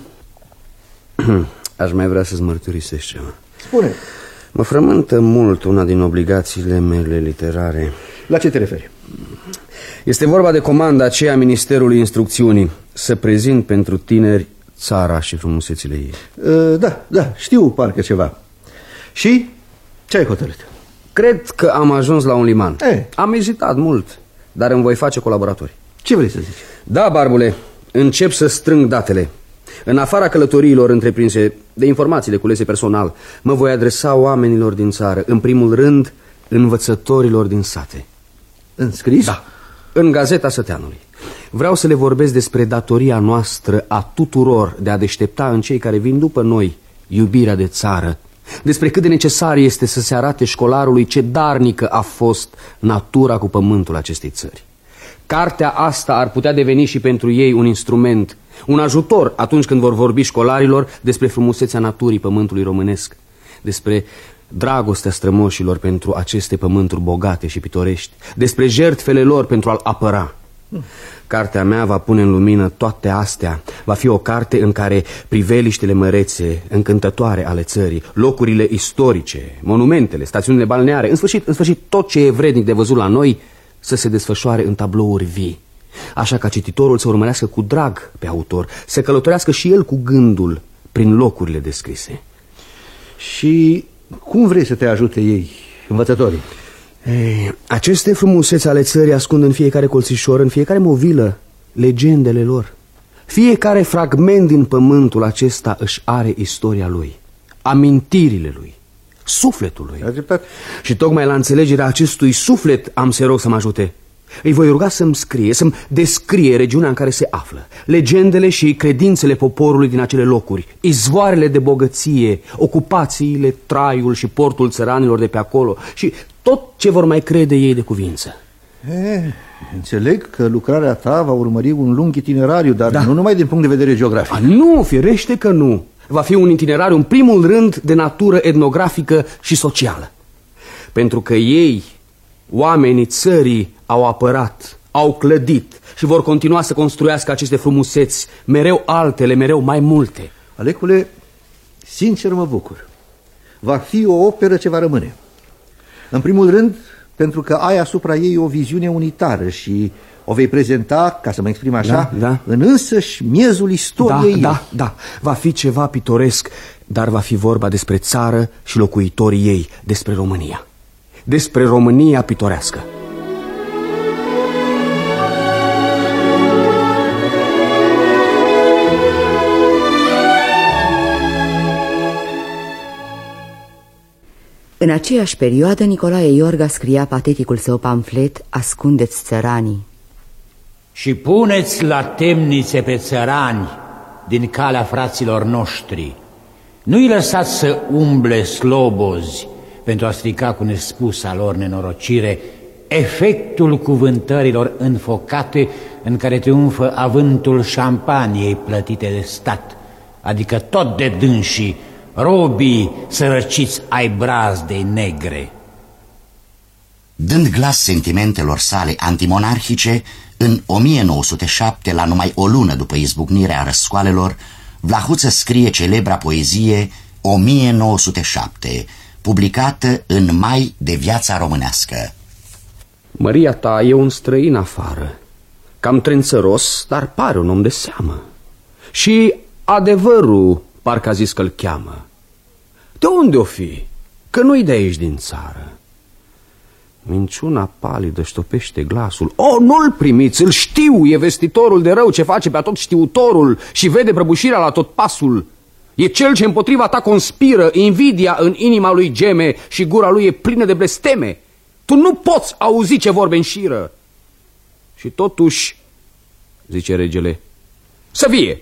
[SPEAKER 2] aș mai vrea să-ți mărturisesc ceva.
[SPEAKER 8] Spune.
[SPEAKER 2] Mă frământă mult una din obligațiile mele literare.
[SPEAKER 8] La ce te referi?
[SPEAKER 2] Este vorba de comanda aceea a Ministerului Instrucțiunii, să prezint pentru tineri țara și frumusețile ei.
[SPEAKER 8] Da, știu parcă ceva. Și ce ai hotărât?
[SPEAKER 2] Cred că am ajuns la un liman. Am ezitat mult, dar îmi voi face colaboratori.
[SPEAKER 8] Ce vrei să zici?
[SPEAKER 2] Da, Barbule, încep să strâng datele. În afara călătoriilor întreprinse, de informațiile culese personal, mă voi adresa oamenilor din țară, în primul rând învățătorilor din sate.
[SPEAKER 8] În scris?
[SPEAKER 2] Da, în Gazeta Săteanului. Vreau să le vorbesc despre datoria noastră a tuturor de a deștepta în cei care vin după noi iubirea de țară, despre cât de necesar este să se arate școlarului ce darnică a fost natura cu pământul acestei țări. Cartea asta ar putea deveni și pentru ei un instrument, un ajutor atunci când vor vorbi școlarilor despre frumusețea naturii pământului românesc, despre dragostea strămoșilor pentru aceste pământuri bogate și pitorești, despre jertfele lor pentru a-l apăra. Cartea mea va pune în lumină toate astea. Va fi o carte în care priveliștele mărețe, încântătoare ale țării, locurile istorice, monumentele, stațiunile balneare, în sfârșit tot ce e vrednic de văzut la noi, să se desfășoare în tablouri vii, așa ca cititorul să urmărească cu drag pe autor, să călătorească și el cu gândul prin locurile descrise.
[SPEAKER 8] Și cum vrei să te ajute ei, învățătorii?
[SPEAKER 2] Ei, aceste frumuseți ale țării ascund în fiecare colțișor, în fiecare movilă, legendele lor. Fiecare fragment din pământul acesta își are istoria lui, amintirile lui, sufletul lui. Și tocmai la înțelegerea acestui suflet am să rog să mă ajute. Îi voi ruga să-mi scrie, să-mi descrie regiunea în care se află, legendele și credințele poporului din acele locuri, izvoarele de bogăție, ocupațiile, traiul și portul țăranilor de pe acolo și tot ce vor mai crede ei de cuvință.
[SPEAKER 8] Înțeleg că lucrarea ta va urmări un lung itinerariu, dar nu numai din punct de vedere geografic.
[SPEAKER 2] Nu, firește că nu. Va fi un itinerariu în primul rând de natură etnografică și socială. Pentru că ei, oamenii țării, au apărat, au clădit și vor continua să construiască aceste frumuseți, mereu altele, mereu mai multe.
[SPEAKER 8] Alecule, sincer mă bucur. Va fi o operă ce va rămâne. În primul rând, pentru că ai asupra ei o viziune unitară și o vei prezenta, ca să mă exprim așa, în însăși miezul istoriei.
[SPEAKER 2] Da, va fi ceva pitoresc, dar va fi vorba despre țară și locuitorii ei, despre România. Despre România pitorească.
[SPEAKER 4] În aceeași perioadă, Nicolae Iorga scria pateticul său pamflet Ascundeți țăranii.
[SPEAKER 13] Și puneți la temnițe pe țărani din calea fraților noștri. Nu-i lăsați să umble slobozi pentru a strica cu nespusa lor nenorocire efectul cuvântărilor înfocate în care triumfă avântul șampaniei plătite de stat, adică tot de dânsii, robii sărăciți ai brazdei negre.
[SPEAKER 3] Dând glas sentimentelor sale antimonarhice, în 1907, la numai o lună după izbucnirea răscoalelor, Vlahuță scrie celebra poezie 1907, publicată în mai de Viața românească.
[SPEAKER 2] Măria ta e un străin afară, cam trențăros, dar pare un om de seamă. Și adevărul parcă a zis că-l cheamă. De unde o fi? Că nu-i de aici din țară. Minciuna palidă ștopește glasul. Nu-l primiți, îl știu, e vestitorul de rău ce face pe atot știutorul și vede prăbușirea la tot pasul. E cel ce împotriva ta conspiră, invidia în inima lui geme și gura lui e plină de blesteme. Tu nu poți auzi ce vorbe înșiră. Și totuși, zice regele, să vie!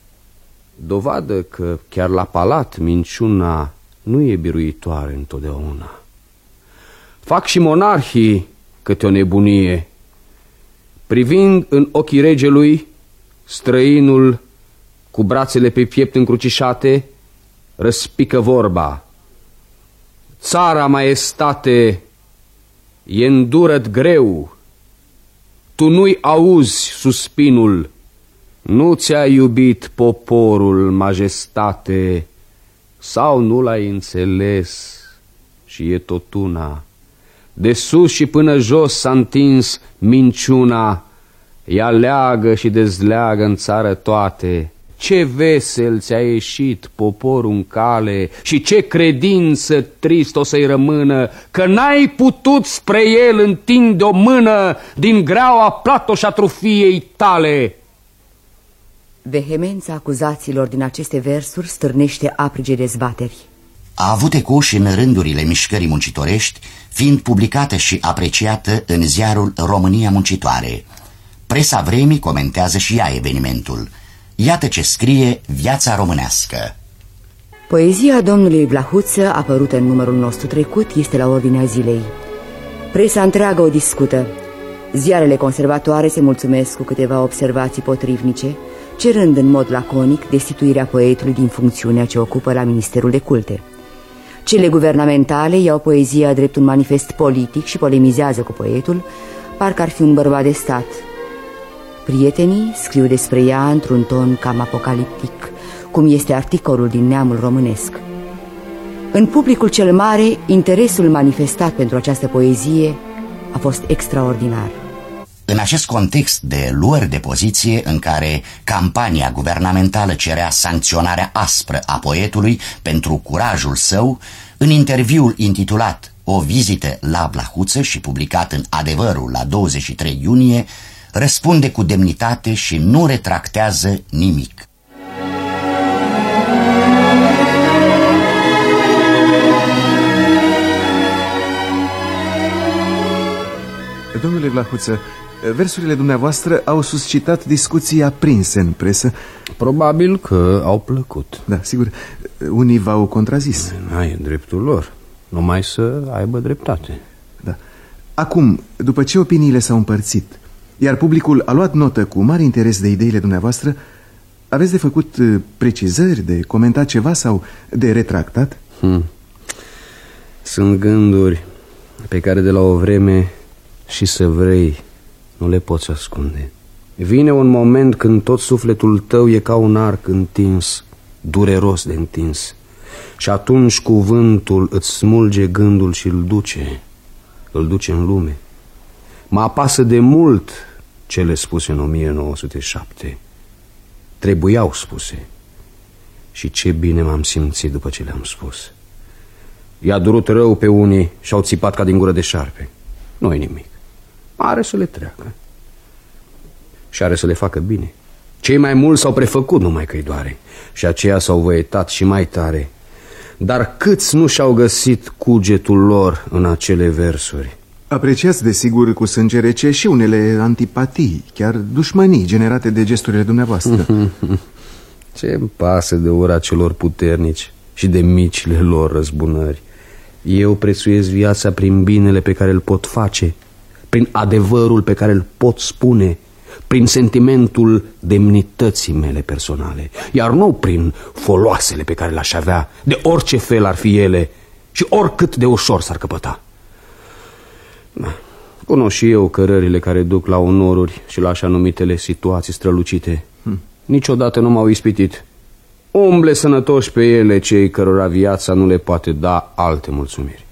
[SPEAKER 2] Dovadă că chiar la palat minciuna nu e biruitoare întotdeauna. Fac și monarhii câte o nebunie. Privind în ochii regelui, străinul cu brațele pe piept încrucișate răspică vorba. Țara, maestate, e îndurăt greu. Tu nu-i auzi suspinul. Nu ți-a iubit poporul, majestate, sau nu l-ai înțeles și e tot una. De sus și până jos s-a întins minciuna, ea leagă și dezleagă în țară toate. Ce vesel ți-a ieșit poporul în cale și ce credință tristă o să-i rămână, că n-ai putut spre el întinde o mână din greaua platoșa trufiei tale.
[SPEAKER 4] Vehemența acuzațiilor din aceste versuri stârnește aprige dezbateri.
[SPEAKER 3] A avut eco și în rândurile mișcării muncitorești, fiind publicată și apreciată în ziarul România Muncitoare. Presa vremii comentează și ea evenimentul. Iată ce scrie Viața românească.
[SPEAKER 4] Poezia domnului Vlahuță, apărută în numărul nostru trecut, este la ordinea zilei. Presa întreagă o discută. Ziarele conservatoare se mulțumesc cu câteva observații potrivnice, cerând în mod laconic destituirea poetului din funcțiunea ce ocupă la Ministerul de Culte. Cele guvernamentale iau poezia drept un manifest politic și polemizează cu poetul, parcă ar fi un bărbat de stat. Prietenii scriu despre ea într-un ton cam apocaliptic, cum este articolul din Neamul Românesc. În publicul cel mare, interesul manifestat pentru această poezie a fost extraordinar.
[SPEAKER 3] În acest context de luări de poziție în care campania guvernamentală cerea sancționarea aspră a poetului pentru curajul său, în interviul intitulat O vizită la Blahuță și publicat în Adevărul la 23 iunie, răspunde cu demnitate și nu retractează nimic.
[SPEAKER 14] Domnule Vlahuță, versurile dumneavoastră au suscitat discuții aprinse în presă.
[SPEAKER 2] Probabil că au plăcut.
[SPEAKER 14] Da, sigur. Unii v-au contrazis.
[SPEAKER 2] E dreptul lor. Numai să aibă dreptate.
[SPEAKER 14] Da. Acum, după ce opiniile s-au împărțit, iar publicul a luat notă cu mare interes de ideile dumneavoastră, aveți de făcut precizări, de comentat ceva sau de retractat?
[SPEAKER 2] Sunt gânduri pe care de la o vreme și să vrei nu le poți ascunde. Vine un moment când tot sufletul tău e ca un arc întins, dureros de întins, și atunci cuvântul îți smulge gândul și îl duce în lume. Mă apasă de mult cele spuse în 1907. Trebuiau spuse. Și ce bine m-am simțit după ce le-am spus. I-a durut rău pe unii și au țipat ca din gură de șarpe. Nu-i nimic. Are să le treacă. Și are să le facă bine. Cei mai mulți s-au prefăcut numai că-i doare, și aceia s-au văietat și mai tare. Dar câți nu și-au găsit cugetul lor în acele versuri?
[SPEAKER 14] Apreciați desigur cu sânge rece și unele antipatii, chiar dușmănii generate de gesturile dumneavoastră.
[SPEAKER 2] Ce-mi pasă de ura celor puternici și de micile lor răzbunări? Eu prețuiesc viața prin binele pe care îl pot face, prin adevărul pe care îl pot spune, prin sentimentul demnității mele personale, iar nu prin foloasele pe care le-aș avea, de orice fel ar fi ele și oricât de ușor s-ar căpăta. Cunosc și eu cărările care duc la onoruri și la așa numitele situații strălucite. Niciodată nu m-au ispitit. Umble sănătoși pe ele cei cărora viața nu le poate da alte mulțumiri.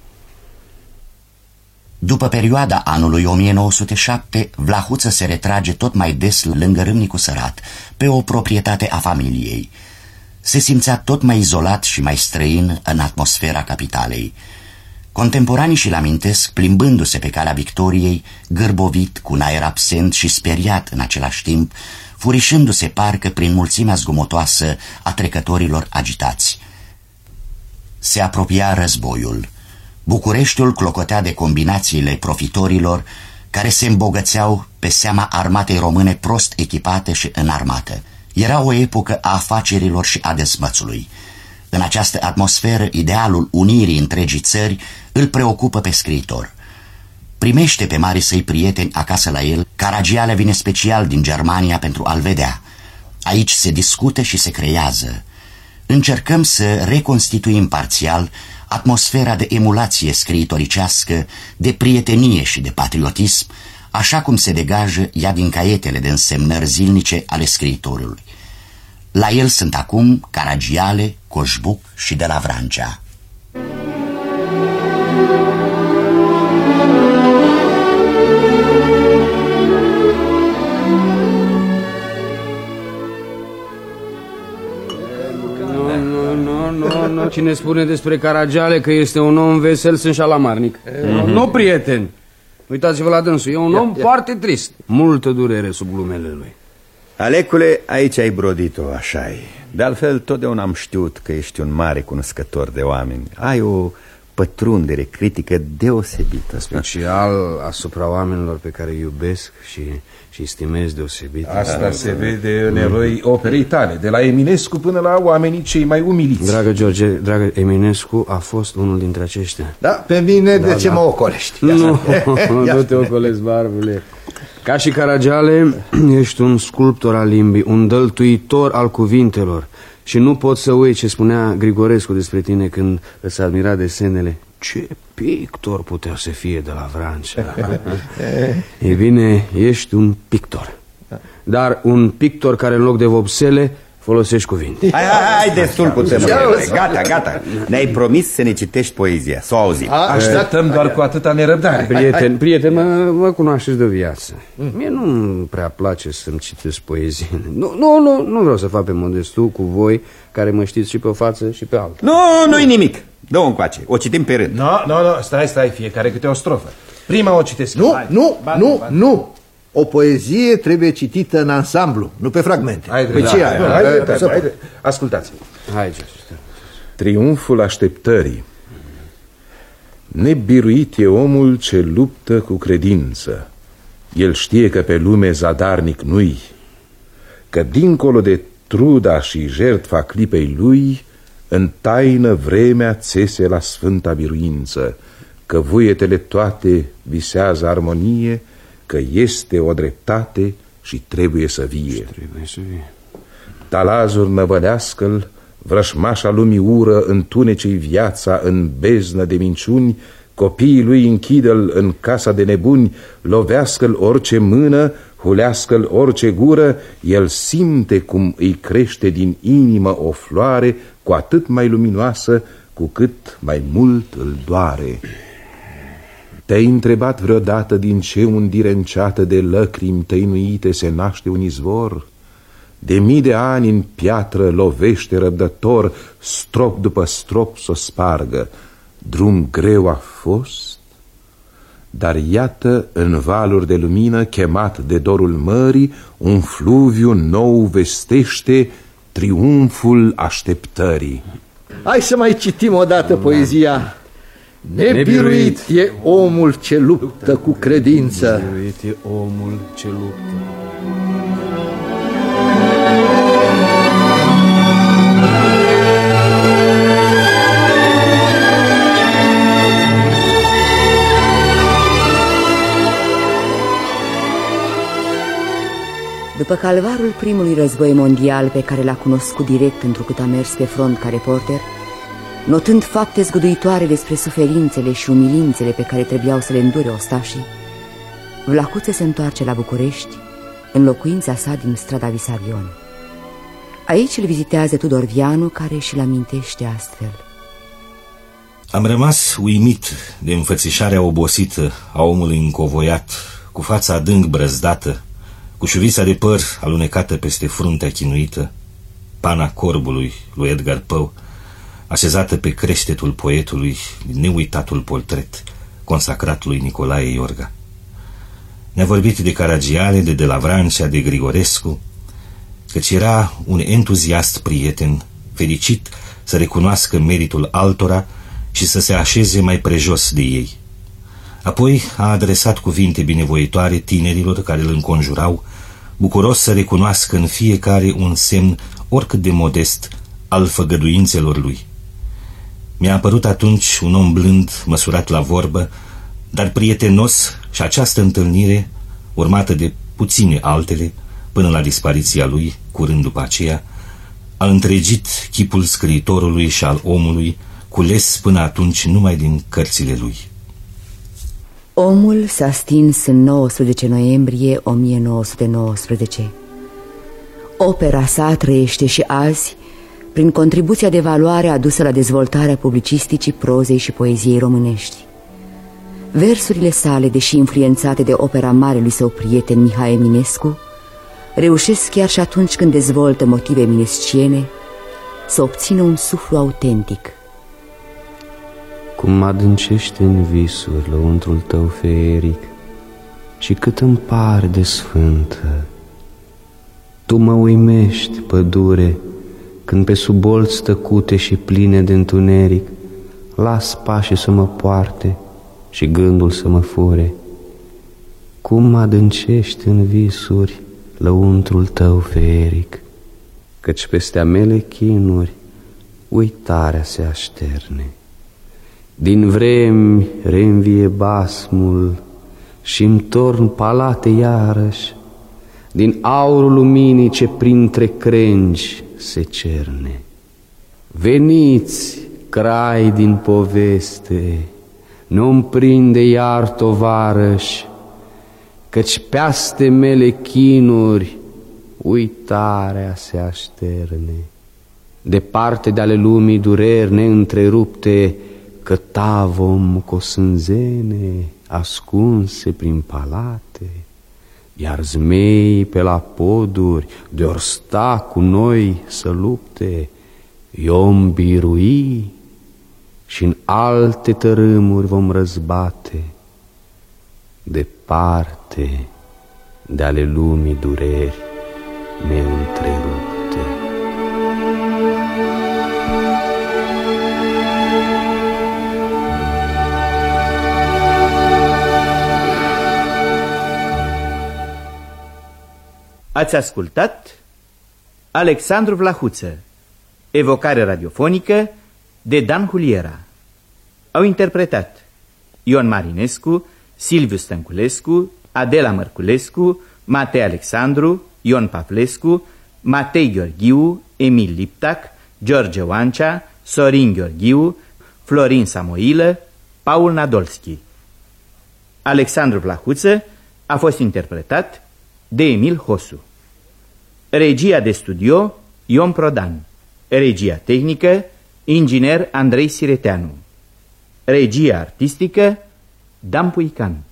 [SPEAKER 3] După perioada anului 1907, Vlahuță se retrage tot mai des lângă Râmnicu Sărat, pe o proprietate a familiei. Se simțea tot mai izolat și mai străin în atmosfera capitalei. Contemporanii și-l amintesc plimbându-se pe calea Victoriei, gârbovit, cu un aer absent și speriat în același timp, furișându-se parcă prin mulțimea zgomotoasă a trecătorilor agitați. Se apropia războiul. Bucureștiul clocotea de combinațiile profitorilor care se îmbogățeau pe seama armatei române prost echipate și înarmate. Era o epocă a afacerilor și a dezmățului. În această atmosferă, idealul unirii întregii țări îl preocupă pe scriitor. Primește pe marii săi prieteni acasă la el. Caragiale vine special din Germania pentru a-l vedea. Aici se discută și se creează. Încercăm să reconstituim parțial atmosfera de emulație scriitoricească, de prietenie și de patriotism, așa cum se degajă ea din caietele de însemnări zilnice ale scriitorului. La el sunt acum Caragiale, Coșbuc și de la Vrancea.
[SPEAKER 2] Nu, cine spune despre Caragiale că este un om vesel sunt șalamarnic. Nu, prieten. Uitați-vă la dânsul, e un om foarte trist. Multă durere sub glumele lui.
[SPEAKER 15] Alecule, aici ai brodit-o, așa-i. De altfel, totdeauna am știut că ești un mare cunoscător de oameni. Ai o pătrundere critică deosebită.
[SPEAKER 2] Special asupra oamenilor pe care îi iubesc și stimez deosebit.
[SPEAKER 16] Asta se vede în eroi operei tale, de la Eminescu până la oamenii cei mai umiliți.
[SPEAKER 2] Dragă George, dragă, Eminescu a fost unul dintre aceștia.
[SPEAKER 8] Da, pe mine de ce mă ocolești?
[SPEAKER 2] Nu te ocolesc, barbule. Ca și Caragiale, ești un sculptor al limbii, un dăltuitor al cuvintelor. Și nu pot să uit ce spunea Grigorescu despre tine când îți admira desenele. Ce pictor putea să fie de la Vrancea. E bine, ești un pictor. Dar un pictor care în loc de vopsele folosești cuvinte.
[SPEAKER 15] Hai, destul cu tămâile. Gata. Ne-ai promis să ne citești poezia, să o auzim.
[SPEAKER 16] Așteptăm doar cu atâta nerăbdare.
[SPEAKER 2] Prieten, mă cunoașteți de viață. Mie nu prea place să-mi citesc poezii. Nu vreau să fac pe modestul cu voi, care mă știți și pe o față și pe alta.
[SPEAKER 15] Nu-i nimic. Dă-o încoace, o citim pe rând.
[SPEAKER 16] Stai, fiecare câte o strofă. Prima o citesc.
[SPEAKER 8] Nu. O poezie trebuie citită în ansamblu, nu pe fragmente.
[SPEAKER 16] Haide. Ascultați.
[SPEAKER 17] Triumful așteptării. Nebiruit e omul ce luptă cu credință. El știe că pe lume zadarnic nu-i, că dincolo de truda și jertfa clipei lui, în taină vremea țese la sfânta biruință, că vuietele toate visează armonie, că este o dreptate și trebuie să vie. Talazuri năvălească-l, vrășmașa lumii ură, întunece-i viața în beznă de minciuni, copiii lui închidă-l în casa de nebuni, lovească-l orice mână, hulească-l orice gură, el simte cum îi crește din inimă o floare, cu atât mai luminoasă, cu cât mai mult îl doare. Te-ai întrebat vreodată din ce undire înceată de lăcrimi tăinuite se naște un izvor? De mii de ani în piatră lovește răbdător, strop după strop s-o spargă. Drum greu a fost, dar iată în valuri de lumină, chemat de dorul mării, un fluviu nou vestește triumful așteptării.
[SPEAKER 8] Hai să mai citim odată poezia. Nebiruit e omul ce luptă cu credință.
[SPEAKER 2] Nebiruit e omul ce luptă.
[SPEAKER 4] După calvarul primului război mondial pe care l-a cunoscut direct întrucât a mers pe front ca reporter, notând fapte zguduitoare despre suferințele și umilințele pe care trebuiau să le îndure ostașii, Vlahuță se întoarce la București, în locuința sa din strada Visarion. Aici îl vizitează Tudor Vianu, care și-l amintește astfel.
[SPEAKER 11] Am rămas uimit de înfățișarea obosită a omului încovoiat, cu fața adânc brăzdată, cu șuvița de păr alunecată peste fruntea chinuită, pana corbului lui Edgar Poe, așezată pe creștetul poetului din neuitatul portret consacrat lui Nicolae Iorga. Ne-a vorbit de Caragiale, de la Vrancea, de Grigorescu, căci era un entuziast prieten, fericit să recunoască meritul altora și să se așeze mai prejos de ei. Apoi a adresat cuvinte binevoitoare tinerilor care îl înconjurau, bucuros să recunoască în fiecare un semn, oricât de modest, al făgăduințelor lui. Mi-a apărut atunci un om blând, măsurat la vorbă, dar prietenos, și această întâlnire, urmată de puține altele, până la dispariția lui, curând după aceea, a întregit chipul scriitorului și al omului, cules până atunci numai din cărțile lui.
[SPEAKER 4] Omul s-a stins în 19 noiembrie 1919. Opera sa trăiește și azi prin contribuția de valoare adusă la dezvoltarea publicisticii, prozei și poeziei românești. Versurile sale, deși influențate de opera marelui său prieten Mihai Eminescu, reușesc chiar și atunci când dezvoltă motive eminesciene să obțină un suflu autentic.
[SPEAKER 2] Cum adâncește în visuri lăuntrul tău feeric și cât îmi pare de sfântă, tu mă uimești, pădure, când pe sub bolți tăcute și pline de întuneric las pașii să mă poarte și gândul să mă fure. Cum mă adâncești în visuri lăuntrul tău feeric, căci peste a mele chinuri uitarea se așterne. Din vremi reînvie basmul și-mi torn palate iarăși din aurul luminii ce printre crengi se cerne. Veniți, crai din poveste, nu-mi prinde iar tovarăși, căci pe-aste mele chinuri uitarea se așterne. Departe de-ale lumii dureri neîntrerupte, cătavom cu sânzene ascunse prin palate, iar zmeii pe la poduri de-or sta cu noi să lupte, i-om birui și în alte tărâmuri vom răzbate, departe de-ale lumii dureri neîntrerupte.
[SPEAKER 1] Ați ascultat Alexandru Vlahuță, evocare radiofonică de Dan Huliera. Au interpretat Ion Marinescu, Silviu Stănculescu, Adela Mărculescu, Matei Alexandru, Ion Pavlescu, Matei Gheorghiu, Emil Liptac, George Oancea, Sorin Gheorghiu, Florin Samoilă, Paul Nadolski. Alexandru Vlahuță a fost interpretat de Emil Hosu. Regia de studio Ion Prodan. Regia tehnică inginer Andrei Sireteanu. Regia artistică Dan Puican.